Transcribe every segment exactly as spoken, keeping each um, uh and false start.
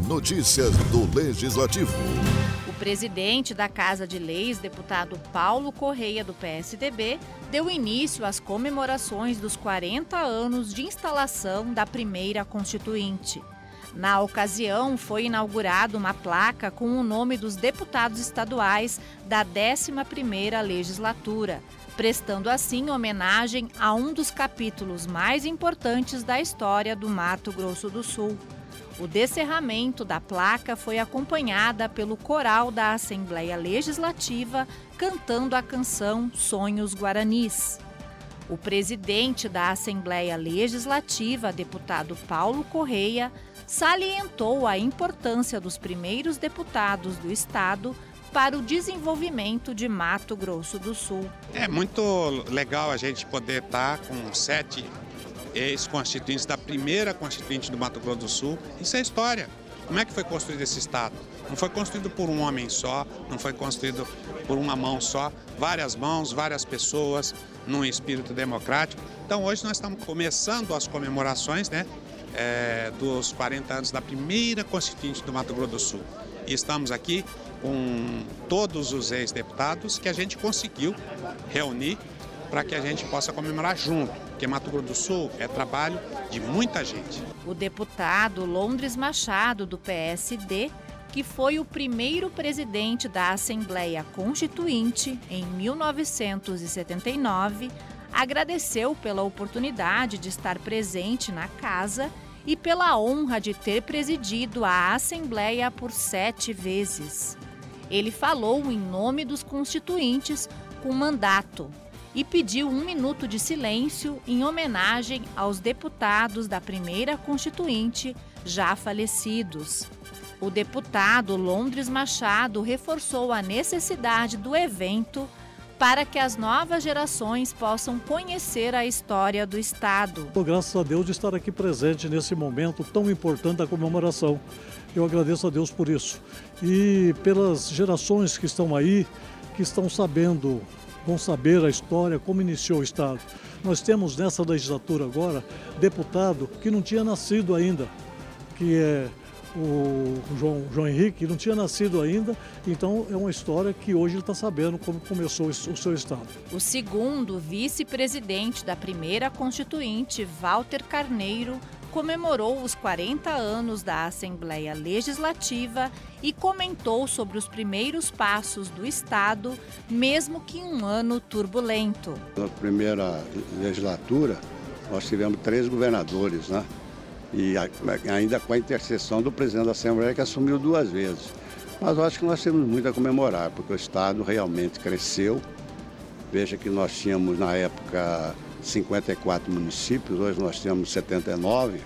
Notícias do Legislativo. O presidente da Casa de Leis, deputado Paulo Correia, do P S D B, deu início às comemorações dos quarenta anos de instalação da primeira Constituinte. Na ocasião, foi inaugurada uma placa com o nome dos deputados estaduais da décima primeira Legislatura, prestando assim homenagem a um dos capítulos mais importantes da história do Mato Grosso do Sul. O descerramento da placa foi acompanhada pelo coral da Assembleia Legislativa cantando a canção Sonhos Guaranis. O presidente da Assembleia Legislativa, deputado Paulo Correia, salientou a importância dos primeiros deputados do Estado para o desenvolvimento de Mato Grosso do Sul. É muito legal a gente poder estar com sete ex-constituintes da primeira Constituinte do Mato Grosso do Sul. Isso é história. Como é que foi construído esse Estado? Não foi construído por um homem só, não foi construído por uma mão só, várias mãos, várias pessoas, num espírito democrático. Então hoje nós estamos começando as comemorações, né, é, dos quarenta anos da primeira Constituinte do Mato Grosso do Sul. E estamos aqui com todos os ex-deputados que a gente conseguiu reunir para que a gente possa comemorar junto, porque Mato Grosso do Sul é trabalho de muita gente. O deputado Londres Machado, do P S D, que foi o primeiro presidente da Assembleia Constituinte em mil novecentos e setenta e nove, agradeceu pela oportunidade de estar presente na casa e pela honra de ter presidido a Assembleia por sete vezes. Ele falou em nome dos constituintes com mandato e pediu um minuto de silêncio em homenagem aos deputados da primeira Constituinte já falecidos. O deputado Londres Machado reforçou a necessidade do evento para que as novas gerações possam conhecer a história do Estado. Graças a Deus de estar aqui presente nesse momento tão importante da comemoração. Eu agradeço a Deus por isso. E pelas gerações que estão aí, que estão sabendo, vão saber a história, como iniciou o Estado. Nós temos nessa legislatura agora, deputado que não tinha nascido ainda, que é o João, João Henrique, não tinha nascido ainda, então é uma história que hoje ele está sabendo como começou o seu Estado. O segundo vice-presidente da primeira Constituinte, Walter Carneiro, comemorou os quarenta anos da Assembleia Legislativa e comentou sobre os primeiros passos do Estado, mesmo que em um ano turbulento. Na primeira legislatura, nós tivemos três governadores, né? E ainda com a intercessão do presidente da Assembleia, que assumiu duas vezes. Mas eu acho que nós temos muito a comemorar, porque o Estado realmente cresceu. Veja que nós tínhamos, na época, cinquenta e quatro municípios, hoje nós temos setenta e nove.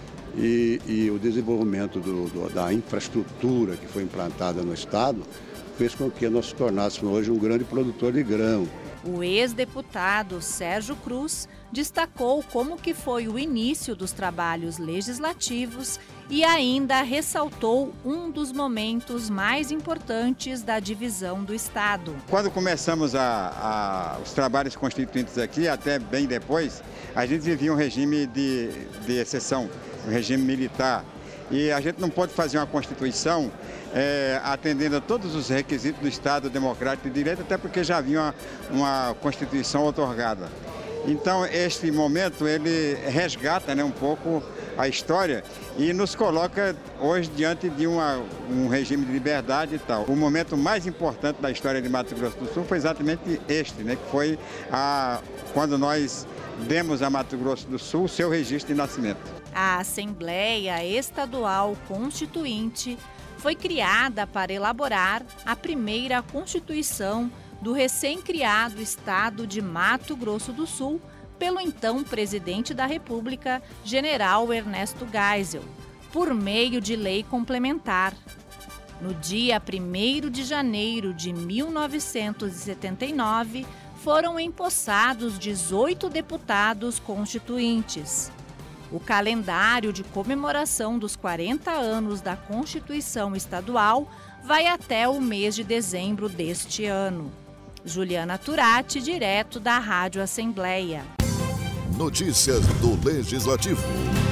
E, e o desenvolvimento do, do, da infraestrutura que foi implantada no Estado fez com que nós nos tornássemos hoje um grande produtor de grão. O ex-deputado Sérgio Cruz destacou como que foi o início dos trabalhos legislativos e ainda ressaltou um dos momentos mais importantes da divisão do Estado. Quando começamos a, a, os trabalhos constituintes aqui, até bem depois, a gente vivia um regime de, de exceção, um regime militar. E a gente não pode fazer uma Constituição é, atendendo a todos os requisitos do Estado democrático de direito, até porque já havia uma, uma Constituição otorgada. Então, este momento, ele resgata, né, um pouco a história e nos coloca hoje diante de uma, um regime de liberdade e tal. O momento mais importante da história de Mato Grosso do Sul foi exatamente este, né, que foi a, quando nós demos a Mato Grosso do Sul o seu registro de nascimento. A Assembleia Estadual Constituinte foi criada para elaborar a primeira Constituição do recém-criado Estado de Mato Grosso do Sul pelo então presidente da República, General Ernesto Geisel, por meio de lei complementar. No dia primeiro de janeiro de mil novecentos e setenta e nove, foram empossados dezoito deputados constituintes. O calendário de comemoração dos quarenta anos da Constituição Estadual vai até o mês de dezembro deste ano. Juliana Turati, direto da Rádio Assembleia. Notícias do Legislativo.